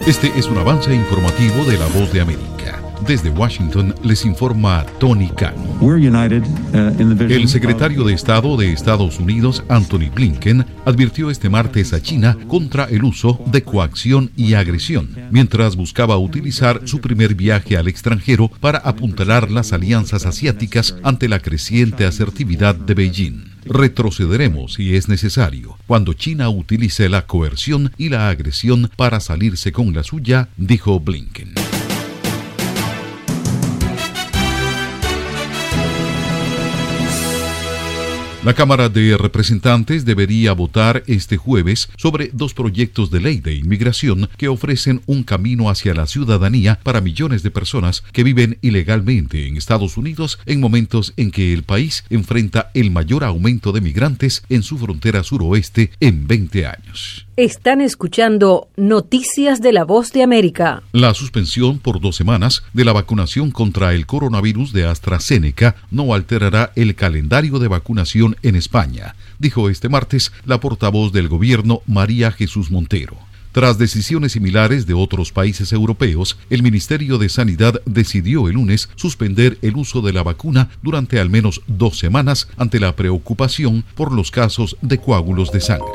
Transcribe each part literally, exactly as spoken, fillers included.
Este es un avance informativo de La Voz de América. Desde Washington les informa Tony Cano. El secretario de Estado de Estados Unidos, Anthony Blinken, advirtió este martes a China contra el uso de coacción y agresión, mientras buscaba utilizar su primer viaje al extranjero para apuntalar las alianzas asiáticas ante la creciente asertividad de Beijing. Retrocederemos, si es necesario, cuando China utilice la coerción y la agresión para salirse con la suya, dijo Blinken. La Cámara de Representantes debería votar este jueves sobre dos proyectos de ley de inmigración que ofrecen un camino hacia la ciudadanía para millones de personas que viven ilegalmente en Estados Unidos en momentos en que el país enfrenta el mayor aumento de migrantes en su frontera suroeste en veinte años. Están escuchando Noticias de La Voz de América. La suspensión por dos semanas de la vacunación contra el coronavirus de AstraZeneca no alterará el calendario de vacunación en España, dijo este martes la portavoz del gobierno María Jesús Montero. Tras decisiones similares de otros países europeos, el Ministerio de Sanidad decidió el lunes suspender el uso de la vacuna durante al menos dos semanas ante la preocupación por los casos de coágulos de sangre.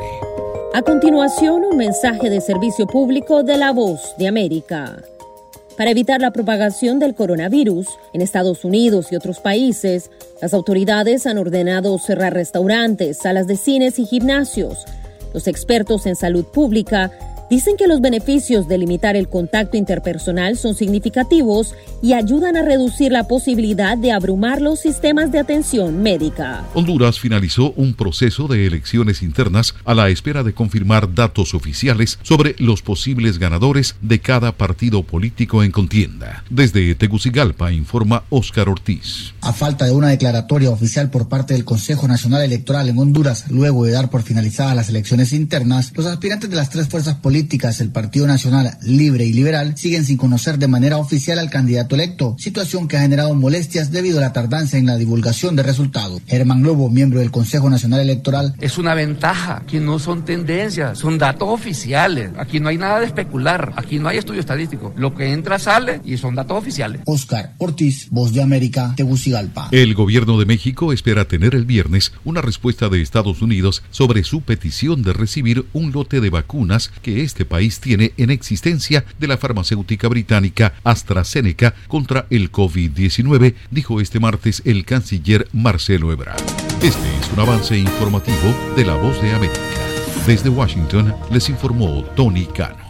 A continuación, un mensaje de servicio público de La Voz de América. Para evitar la propagación del coronavirus en Estados Unidos y otros países, las autoridades han ordenado cerrar restaurantes, salas de cines y gimnasios. Los expertos en salud pública dicen que los beneficios de limitar el contacto interpersonal son significativos y ayudan a reducir la posibilidad de abrumar los sistemas de atención médica. Honduras finalizó un proceso de elecciones internas a la espera de confirmar datos oficiales sobre los posibles ganadores de cada partido político en contienda. Desde Tegucigalpa informa Óscar Ortiz. A falta de una declaratoria oficial por parte del Consejo Nacional Electoral en Honduras, luego de dar por finalizadas las elecciones internas, los aspirantes de las tres fuerzas políticas el Partido Nacional Libre y Liberal siguen sin conocer de manera oficial al candidato electo, situación que ha generado molestias debido a la tardanza en la divulgación de resultados. Germán Lobo, miembro del Consejo Nacional Electoral. Es una ventaja, que no son tendencias, son datos oficiales. Aquí no hay nada de especular, aquí no hay estudio estadístico. Lo que entra sale y son datos oficiales. Óscar Ortiz, Voz de América, Tegucigalpa. El gobierno de México espera tener el viernes una respuesta de Estados Unidos sobre su petición de recibir un lote de vacunas que este país tiene en existencia de la farmacéutica británica AstraZeneca contra el COVID diecinueve, dijo este martes el canciller Marcelo Ebrard. Este es un avance informativo de La Voz de América. Desde Washington les informó Tony Cano.